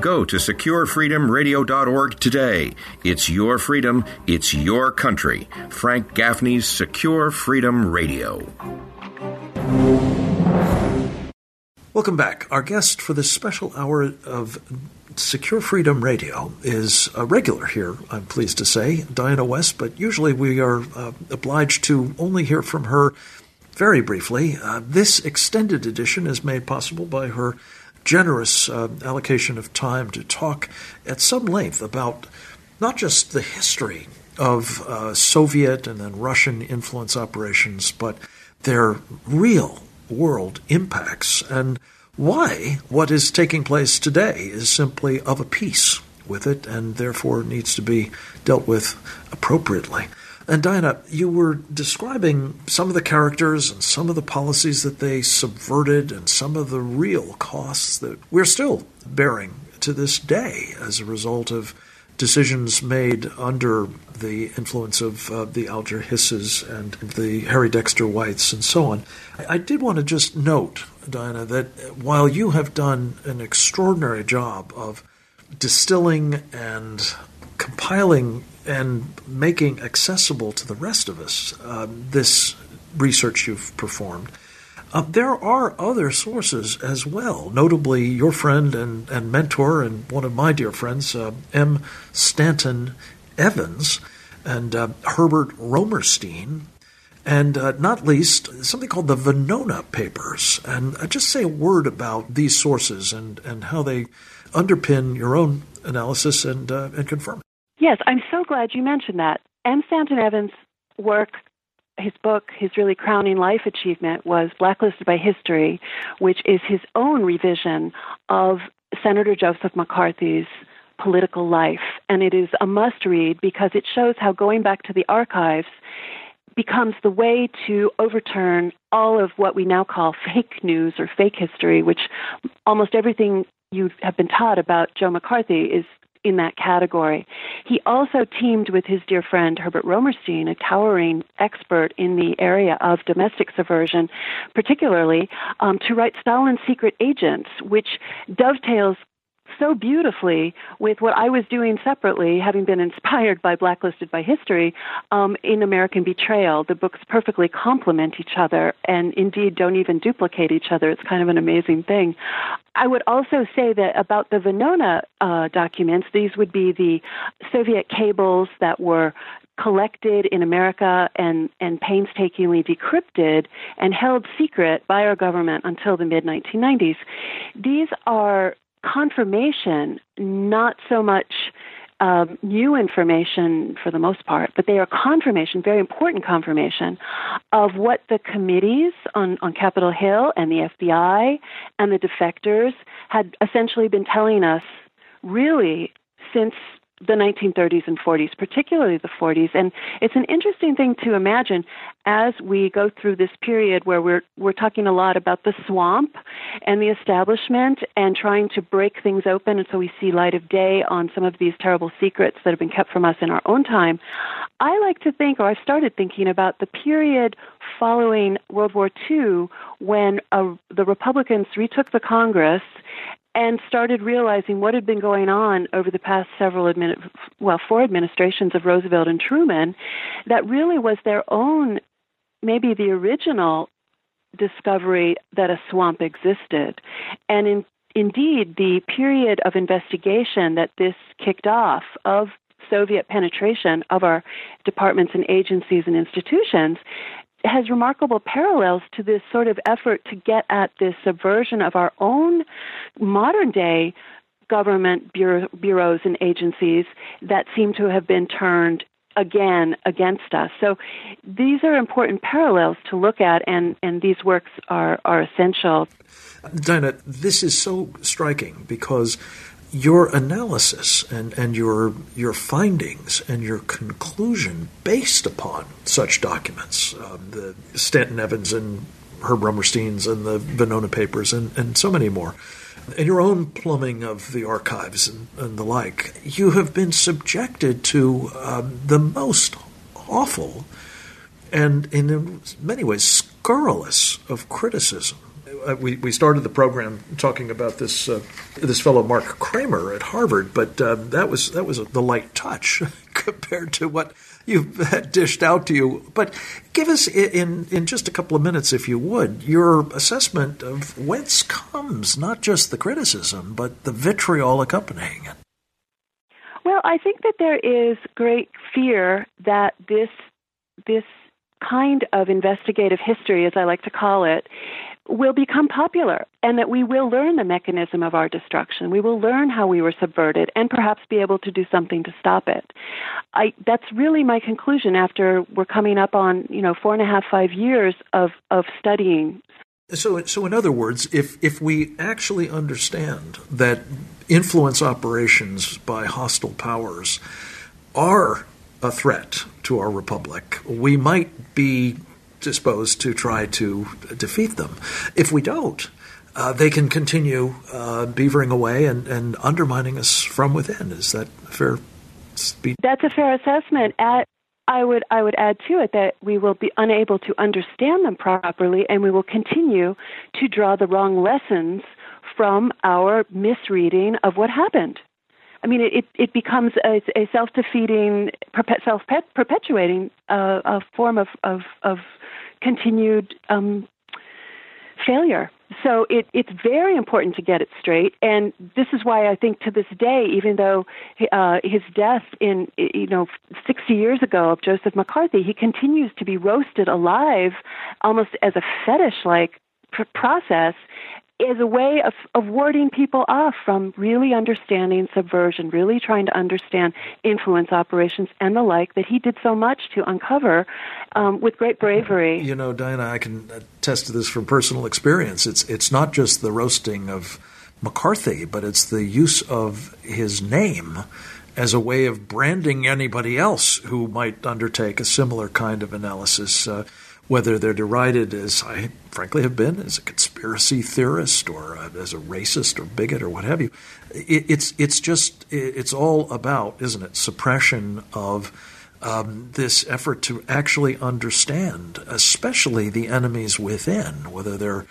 Go to securefreedomradio.org today. It's your freedom. It's your country. Frank Gaffney's Secure Freedom Radio. Welcome back. Our guest for this special hour of Secure Freedom Radio is a regular here, I'm pleased to say, Diana West, but usually we are obliged to only hear from her very briefly. This extended edition is made possible by her generous allocation of time to talk at some length about not just the history of Soviet and then Russian influence operations, but their real world impacts and why what is taking place today is simply of a piece with it and therefore needs to be dealt with appropriately. And Diana, you were describing some of the characters and some of the policies that they subverted and some of the real costs that we're still bearing to this day as a result of decisions made under the influence of the Alger Hisses and the Harry Dexter Whites and so on. I did want to just note, Diana, that while you have done an extraordinary job of distilling and compiling and making accessible to the rest of us this research you've performed, there are other sources as well, notably your friend and mentor and one of my dear friends, M. Stanton Evans and Herbert Romerstein, and not least something called the Venona Papers. And just say a word about these sources and how they underpin your own analysis and confirm it. Yes, I'm so glad you mentioned that. M. Stanton Evans' work, his book, his really crowning life achievement was Blacklisted by History, which is his own revision of Senator Joseph McCarthy's political life. And it is a must-read because it shows how going back to the archives becomes the way to overturn all of what we now call fake news or fake history, which almost everything you have been taught about Joe McCarthy is in that category. He also teamed with his dear friend Herbert Romerstein, a towering expert in the area of domestic subversion, particularly to write Stalin's Secret Agents, which dovetails so beautifully with what I was doing separately, having been inspired by Blacklisted by History, in American Betrayal. The books perfectly complement each other and indeed don't even duplicate each other. It's kind of an amazing thing. I would also say that about the Venona documents, these would be the Soviet cables that were collected in America and painstakingly decrypted and held secret by our government until the mid-1990s. These are confirmation, not so much new information for the most part, but they are confirmation, very important confirmation, of what the committees on Capitol Hill and the FBI and the defectors had essentially been telling us really since the 1930s and 40s, particularly the 40s. And it's an interesting thing to imagine as we go through this period where we're talking a lot about the swamp and the establishment and trying to break things open, and so we see light of day on some of these terrible secrets that have been kept from us in our own time. I like to think, or I've started thinking about the period following World War II when the Republicans retook the Congress and started realizing what had been going on over the past four administrations of Roosevelt and Truman, that really was their own, maybe the original discovery that a swamp existed. And indeed, the period of investigation that this kicked off of Soviet penetration of our departments and agencies and institutions has remarkable parallels to this sort of effort to get at this subversion of our own modern-day government bureaus and agencies that seem to have been turned again against us. So these are important parallels to look at, and these works are essential. Diana, this is so striking because your analysis and your findings and your conclusion based upon such documents, the Stanton Evans and Herb Romersteins and the Venona Papers and so many more, and your own plumbing of the archives and the like, you have been subjected to the most awful and in many ways scurrilous of criticism. we started the program talking about this fellow Mark Kramer at Harvard, but that was the light touch compared to what you've had dished out to you. But give us, in just a couple of minutes, if you would, your assessment of whence comes not just the criticism, but the vitriol accompanying it. Well, I think that there is great fear that this kind of investigative history, as I like to call it, will become popular, and that we will learn the mechanism of our destruction. We will learn how we were subverted and perhaps be able to do something to stop it. That's really my conclusion after we're coming up on 4.5, 5 years of studying. So in other words, if we actually understand that influence operations by hostile powers are a threat to our republic, we might be disposed to try to defeat them. If we don't, they can continue beavering away and undermining us from within. Is that fair? That's a fair assessment. I would add to it that we will be unable to understand them properly, and we will continue to draw the wrong lessons from our misreading of what happened. I mean, it becomes a self-defeating, self-perpetuating a form of continued failure. So it's very important to get it straight, and this is why I think to this day, even though his death 60 years ago of Joseph McCarthy, he continues to be roasted alive, almost as a fetish-like process, as a way of warding people off from really understanding subversion, really trying to understand influence operations and the like that he did so much to uncover with great bravery. Diana, I can attest to this from personal experience. It's not just the roasting of McCarthy, but it's the use of his name as a way of branding anybody else who might undertake a similar kind of analysis, whether they're derided, as I frankly have been, as a conspiracy theorist or as a racist or bigot or what have you. It's all about, isn't it, suppression of this effort to actually understand, especially the enemies within, whether they're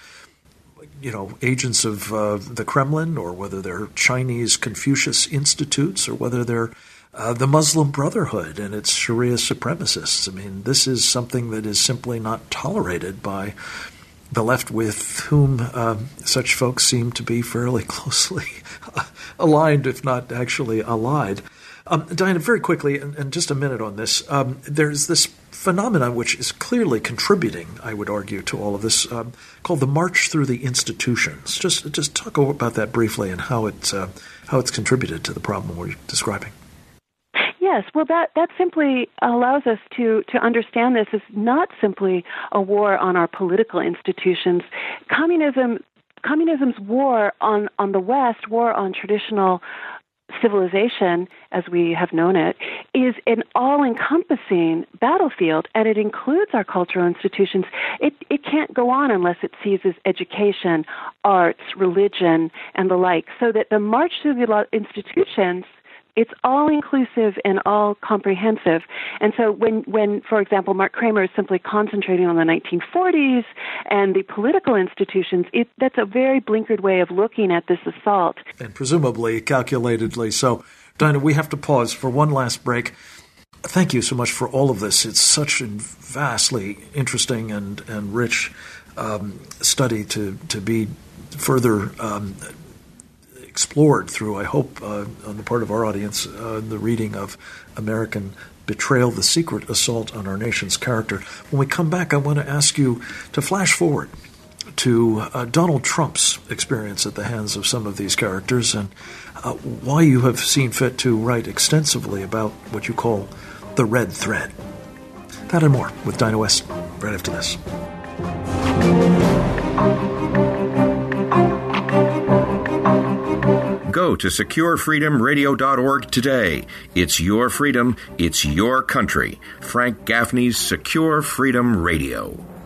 agents of the Kremlin, or whether they're Chinese Confucius institutes, or whether they're the Muslim Brotherhood and its Sharia supremacists. I mean, this is something that is simply not tolerated by the left, with whom such folks seem to be fairly closely aligned, if not actually allied. Diana, very quickly, and just a minute on this, there's this phenomenon which is clearly contributing, I would argue, to all of this, called the march through the institutions. Just talk about that briefly and how it's contributed to the problem we're describing. Yes, well, that simply allows us to understand this as not simply a war on our political institutions. Communism's war on the West, war on traditional civilization, as we have known it, is an all-encompassing battlefield, and it includes our cultural institutions. It can't go on unless it seizes education, arts, religion, and the like, so that the march through the institutions, it's all-inclusive and all-comprehensive. And so when, for example, Mark Kramer is simply concentrating on the 1940s and the political institutions, that's a very blinkered way of looking at this assault. And presumably, calculatedly so. Dinah, we have to pause for one last break. Thank you so much for all of this. It's such a vastly interesting and rich study to be further explored through, I hope, on the part of our audience, the reading of American Betrayal, the Secret Assault on Our Nation's Character. When we come back, I want to ask you to flash forward to Donald Trump's experience at the hands of some of these characters, and why you have seen fit to write extensively about what you call the red thread. That and more with Dinah West right after this. Go to SecureFreedomRadio.org today. It's your freedom. It's your country. Frank Gaffney's Secure Freedom Radio.